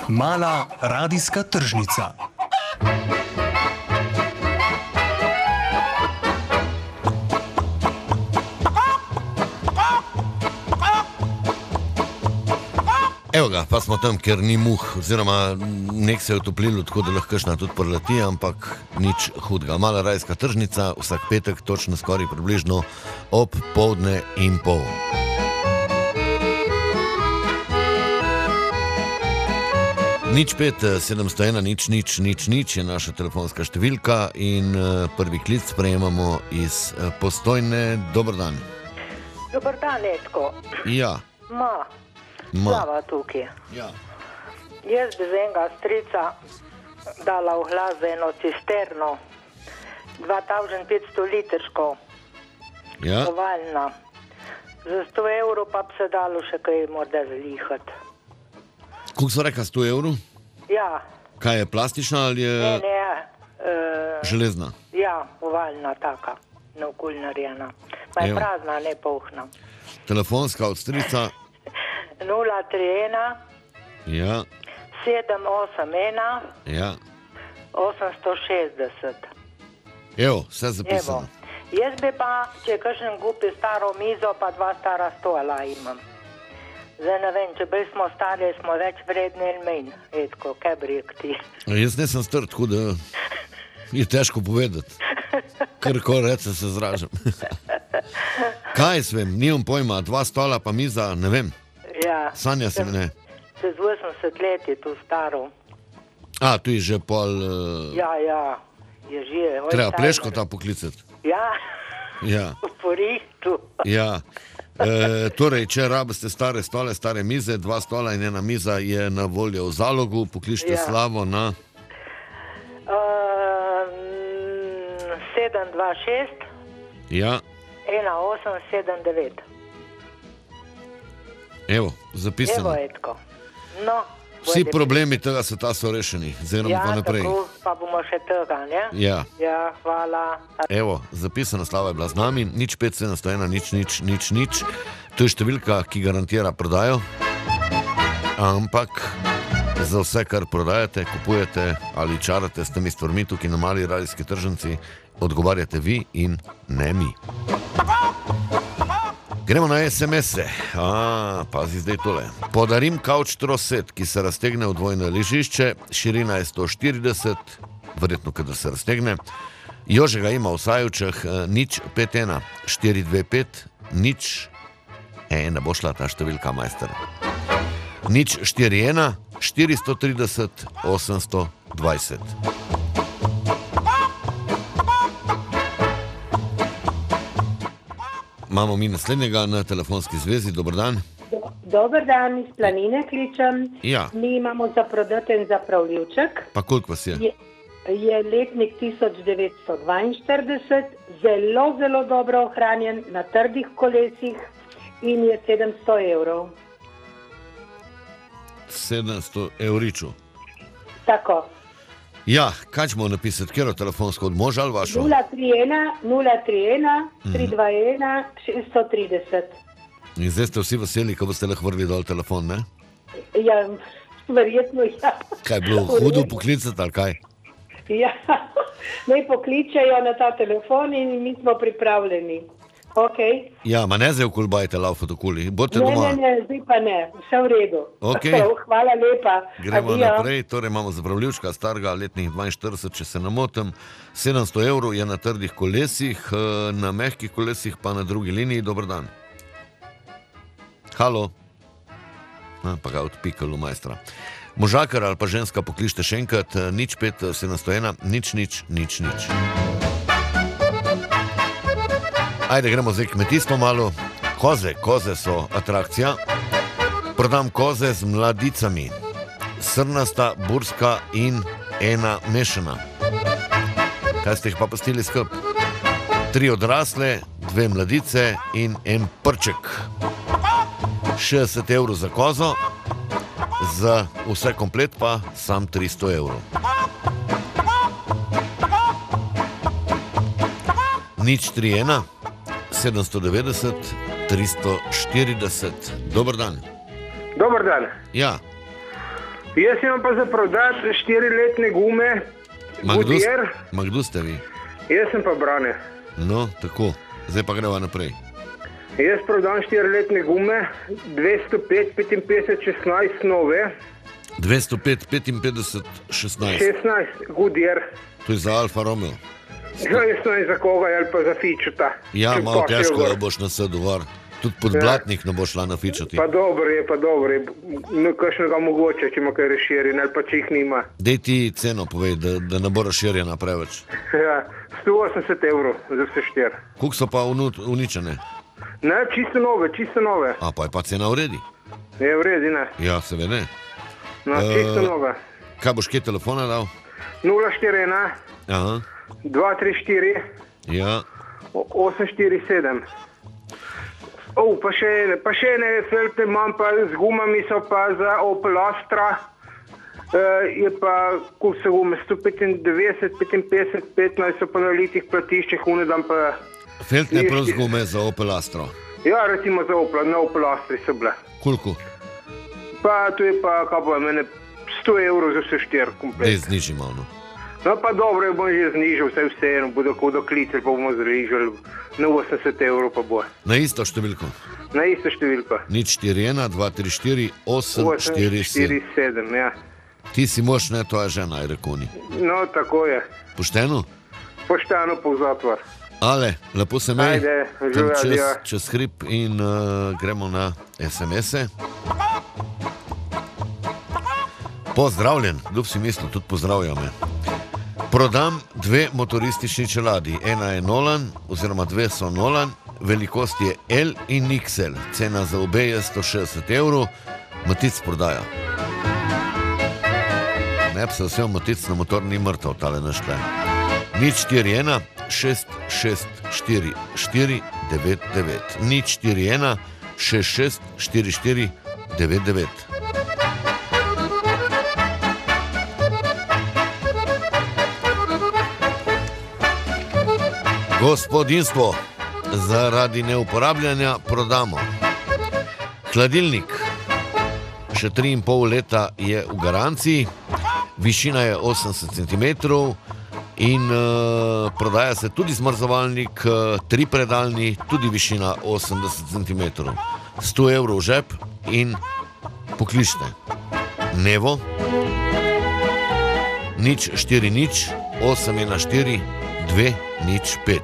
Mala radijska tržnica. Evo ga, pa smo tam, ker ni muh, oziroma nek se je utoplilo, tako da lahko kakšna tudi prleti, ampak nič hudega. Mala radijska tržnica, vsak petek, točno skoraj približno ob 12:30. 05701 je naša telefonska številka in prvi klic sprejemamo iz Postojne. Dober dan. Dober dan, Netko. Ja. Slava tukaj. Ja. Jaz bi z enega strica dala v glas za eno cisterno, 2500 litrško, Ja. ovalna. Za 100 evrov pa bi se dalo še kaj morda zlihati. Koliko so rekla, 100 evrov? Ja, Kaj je, plastična ali je ne, železna? ja, ovalna taka, naokol narejena. Pa je Evo. prazna, ne polhna. Telefonska od strica? 031 Ja, 781 ja. 860. Evo, vse zapisano. Evo. Jaz bi pa, če kakšen kupi staro mizo, pa 2 stara stola imam. Zdaj ne vem, če bolj smo stari, smo več vredni in manj. Etko, kaj bi rekel ti? Jaz nisem star, tako da je težko povedati. Karkoli reče, se zražam. Kaj svem, nimam pojma, 2 stola pa miza, ne vem. Ja. Sanja se mi ne. Čez 80 let je tu staro. A, tu je že pol... Ja, je že. Oj, treba Timer. Pleško ta poklicati. Ja, Ja, v Poritu. ja. Torej, če rabite stare stole, stare mize, 2 stola in 1 miza je na voljo v zalogu, pokličite Ja. Slavo na... 726 Ja, 1879. evo, zapisano. Evo, Etko. No, Vsi bojte- problemi tega sveta so rešeni, zdaj gremo pa naprej. Tako, pa bomo še tega, ne? Ja. Ja, hvala. Evo, zapisana Slava je bila z nami, 05701 nič. To je številka, ki garantira prodajo, ampak za vse, kar prodajate, kupujete ali čarate s temi stvarmi tukaj na Mali radijski tržnici, odgovarjate vi in ne mi. Gremo na SMS-e. Pazi zdaj tole. Podarim kavč troset, ki se raztegne v dvojno ležišče, širina je 140, verjetno, kadar se raztegne. Jože ga ima v Sajevčah, 051 425 0. Ne bo šla ta številka, majster. 041 430 820. Imamo mi naslednjega na telefonski zvezi. Dober dan. Dober dan, iz Planine kličem. Ja. Mi imamo za prodati en zapravljivček. Pa koliko vas je? Je letnik 1942, zelo dobro ohranjen, na trdih kolesih in je 700 evrov. 700 evriču. Tako. Ja, kaj ćemo napisati? Kjero telefonsko, od moža ali vašo? 031 321 630. In zdaj ste vsi veseli, ko boste lahko vrli dol telefon, ne? Ja, verjetno ja. Kaj je bilo hudo poklicati ali kaj? Ja, naj pokličejo na ta telefon in mi smo pripravljeni. Okay. Ja, ma ne zdaj okulbajte laufat okoli, bodite Ne, doma. ne, zdaj pa ne, vse v redu. Okej. Hvala lepa. Gremo Adijo. naprej, torej imamo zapravljivčka starega letnih 42, če se ne motim, 700 evrov je na trdih kolesih, na mehkih kolesih pa na drugi liniji. Dober dan. Halo. Pa ga odpikalo majstra. Možakar ali pa ženska, pokličite še enkrat, 05701 000. Ajde, gremo zdaj kmetijstvo malo. Koze so atrakcija. Prodam koze z mladicami. Srnasta, burska in ena mešana. Kaj ste jih pa pustili skup? 3 odrasle, 2 mladice in en prček. 60 evrov za kozo, za vse komplet pa sam 300 evrov. 031 790 340. Dober dan. Dober dan. Ja, Jaz imam pa za prodati 4-letne gume, Goodyear. Kdo ste vi? Jaz sem pa Brane. No, tako. Zdaj pa greva naprej. Jaz prodam 4-letne gume, 205, 55, 16 nove. 205, 55, 16. 16, Goodyear. To je za Alfa Romeo. Ja, jaz ne vem za koga, ali pa za Fičeta. Ja, malo težko, da boš nasedel var. Tudi podblatnik ne bo šla nafičati. Pa dobro je. No, kakšnega mogoče, če ima kaj razširjen, ali pa če jih nima. Dej ti ceno povej, da ne bo razširjena preveč. Ja, 180 evrov za vse 4. Koliko so pa uničene? Ne, čisto nove. A pa je pa cena v redi? Je v redi, ne. Ja, seveda. No, čisto nove. Kaj boš kaj telefona dal? 041 Aha. 234 Ja. 847. Pa še ene felte imam, pa z gumami so pa za Opel Astra. Je pa, koliko so gume, 195, 55, 15 so pa na litih platiščih, dam pa... Feltne plus gume za Opel Astra. Ja, recimo za Opel, na Opel Astri so bile. Koliko? Pa to je pa, kaj bo, mene 100 evrov za vse 4 komplet. Dej zniži malo. No pa dobro, bom že znižal, vseeno, bodo klicelj, pa bomo znižali, na 80 evrov pa bo. Na isto številko? Na isto številko. 041 234 847. Ja. Ti si mož, ne, to je žena, je rekel ni. No, tako je. Pošteno? Pošteno pa v zatvor. Ale, lepo se mej. Ajde, čez hrib in gremo na SMS-e. Pozdravljen, kdo bi si mislil, tudi pozdravljam me. Prodam 2 motoristični čeladi, ena je Nolan, oziroma 2 so Nolan, velikost je L in XL, cena za obe je 160 evrov, Matic prodaja. Ne bi se vse Matic na motor ni mrtev, tale našle. 041 6644 499 041 6644 499. Gospodinstvo, zaradi neuporabljanja prodamo. Hladilnik, še 3,5 leta je v garanciji, višina je 80 cm in prodaja se tudi zmrzovalnik, 3-predalni, tudi višina 80 cm. 100 evrov v žep in pokličite. Nevo, 040 814 205.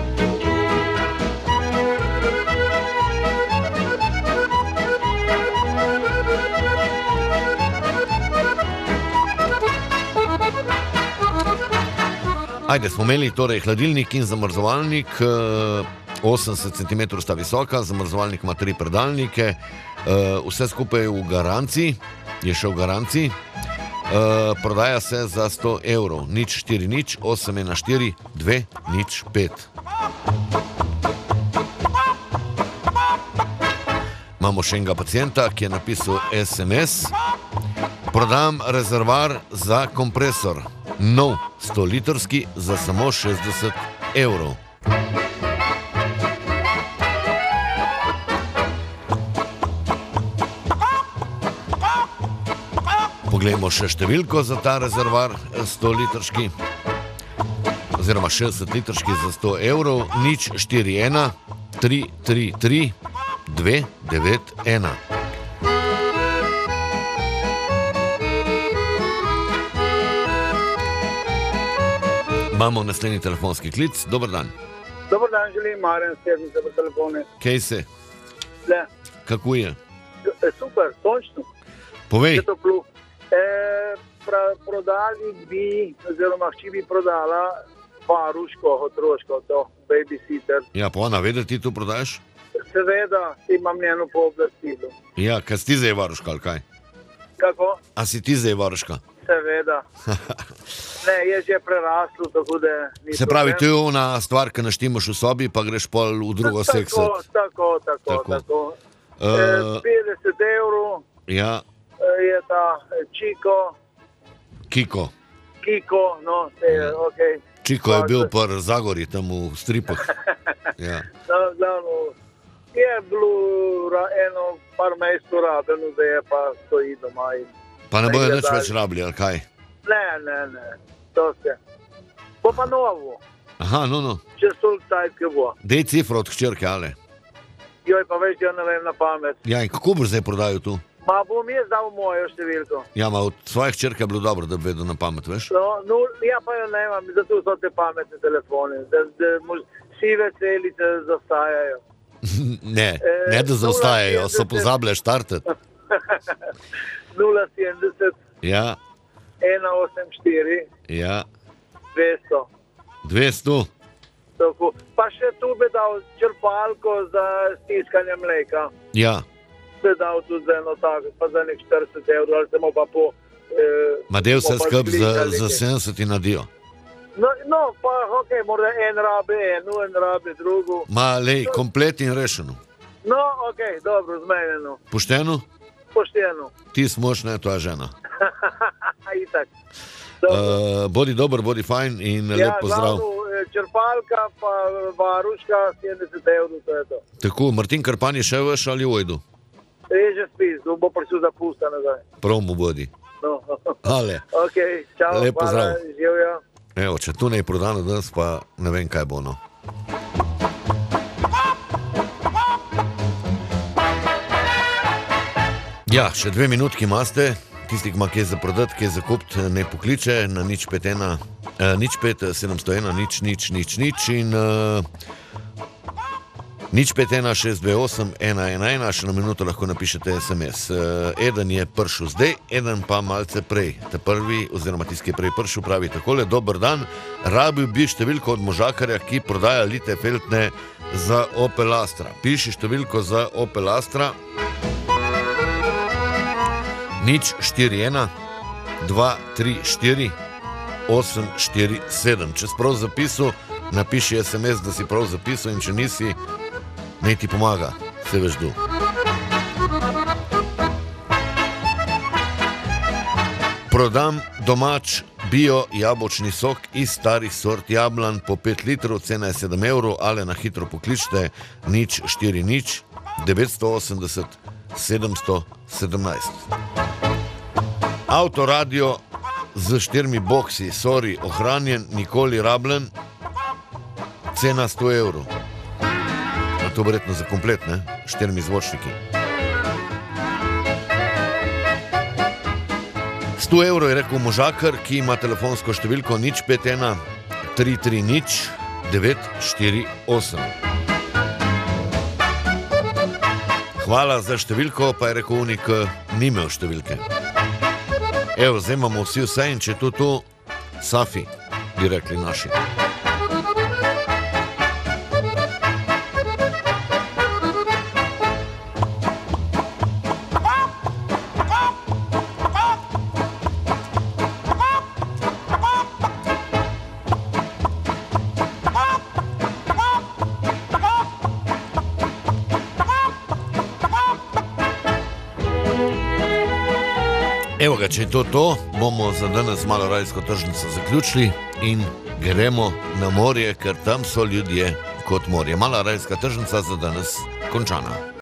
Ajde, smo imeli torej hladilnik in zamrzovalnik, 80 cm sta visoka, zamrzovalnik ima 3 predalnike, vse skupaj v garanciji, je še v garanciji. Prodaja se za 100 evrov, 040 814 205. Imamo še enega pacienta, ki je napisal SMS. Prodam rezervar za kompresor, nov 100-litrski za samo 60 evrov. Poglejmo še številko za ta rezervar, 100-litrski, oziroma 60-litrski za 100 evrov, 041 333 291. Imamo naslednji telefonski klic, dober dan. Dober dan, želim, Marjan, Stjernica po telefone. Kaj se? Le. Kako je? Super, sončno. Povej. Prodali bi, oziroma hči bi prodala varuško, otroško, to babysitter. Ja, pa ona ve, da ti to prodajaš? Seveda, imam njeno pooblastilo. Ja, kaj si ti zdaj varuška, ali kaj? Kako? A si ti zdaj varuška? Seveda. Ne, je že preraslo, tako da... Se pravi, to je ona stvar, ki naštimaš v sobi, pa greš pol v drugo seksat. Tako. 50 evrov. Ja. Je ta Kiko, no, okej. Čiko je bil par Zagori, tam v stripah. Ja. Je bilo eno par mesecev rabljeno, da je pa stoji doma in Pa ne bojo nič več rabili, ali kaj? Ne, to se. Bo pa novo. Aha, no. Čez toliko tajtke bo. Dej cifro od hčerke, ali? Joj, pa veš, ja ne vem na pamet. Ja, in kako boš zdaj prodajal tu? Ma bom jaz dal mojo številko. Ja, ma od svoje hčerke je bilo dobro, da bi vedel na pamet, veš? No, ja pa jo ne imam, zato so te pametne telefone, da sive celice zastajajo. Ne da zaostajajo, so pozabile štartati. 070 Ja, 184 ja, 200. 200. Tako. Pa še tu bi dal črpalko za stiskanje mleka. Ja. Bi dal tudi za eno tako, pa za nek 40 €, ali samo pa po... Ma del se skrb za 70 in nadijo. No, pa ok, mora en rabe eno, en rabe drugo. Ma lej, komplet in rešeno. No, ok, dobro, zmenjeno. Pošteno? Pošteno. Ti smoš, ne, to je žena. Itak. Bodi dober, bodi fajn in lep pozdrav. Ja, črpalka pa varuška 70 €, to je to. Tako, Martin Karpan je še veš ali ujdu? Je že spisal, bo prišel za pusta nazaj. Prav mu bodi. No. Ale. Ok, čau, lep pozdrav. hvala, živjo. Evo, če tu ne je prodano danes, pa ne vem, kaj bo, no. Ja, še 2 minutki imate. Tisti, ki ima kaj za prodati, kaj za kupiti, ne pokliče na 051 701 000 in 051 628 111, še na minuto lahko napišete SMS. Eden je prišel zdaj, eden pa malce prej. Ta prvi, oziroma tisti, ki je prej prišel, pravi takole: dober dan, rabil bi številko od možakarja, ki prodaja lite feltne za Opel Astra. Piši številko za Opel Astra 041 234 847. Če si prav zapisal, napiši SMS, da si prav zapisal, in če nisi, naj ti pomaga, se veš du. Prodam domač bio jabolčni sok iz starih sort jablan po 5 litrov, cena je 7 €, ali na hitro pokličite 040 980 717. Avtoradio z 4 boksi, sorry, ohranjen, nikoli rabljen, cena 100 €. A to verjetno za komplet, ne? 4 zvočniki. 100 € je rekel možakar, ki ima telefonsko številko 051 330 948. Hvala za številko, pa je rekel unik, ni imel številke. Evo, zdaj imamo vsi vse, in če je to Safi, bi rekli naši. Evo ga, če je to, bomo za danes malo radijsko tržnico zaključili in gremo na morje, ker tam so ljudje kot morje. Mala radijska tržnica za danes končana.